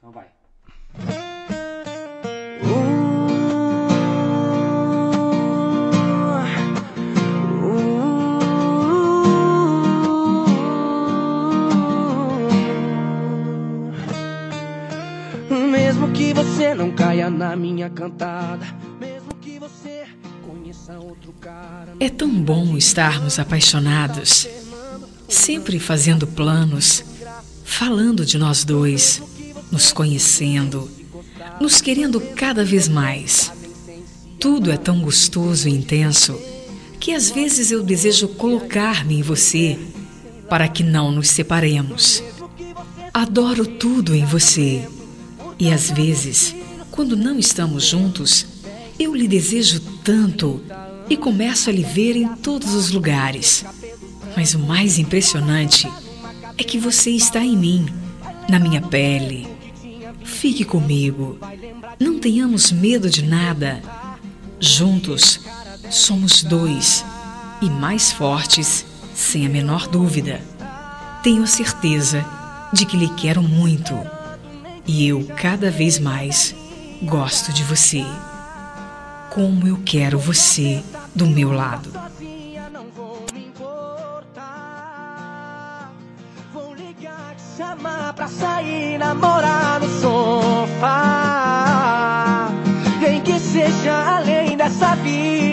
Então vai. Mesmo que você não caia na minha cantada, mesmo que você conheça outro cara. É tão bom estarmos apaixonados, sempre fazendo planos, falando de nós dois, nos conhecendo, nos querendo cada vez mais. Tudo é tão gostoso e intenso que às vezes eu desejo colocar-me em você para que não nos separemos. Adoro tudo em você e às vezes, quando não estamos juntos, eu lhe desejo tanto e começo a lhe ver em todos os lugares. Mas o mais impressionante é que você está em mim, na minha pele. Fique comigo. Não tenhamos medo de nada. Juntos, somos dois e mais fortes, sem a menor dúvida. Tenho a certeza de que lhe quero muito e eu cada vez mais gosto de você. Como eu quero você do meu lado. Vou ligar, te chamar pra sair, namorar no sofá. Nem que seja além dessa vida.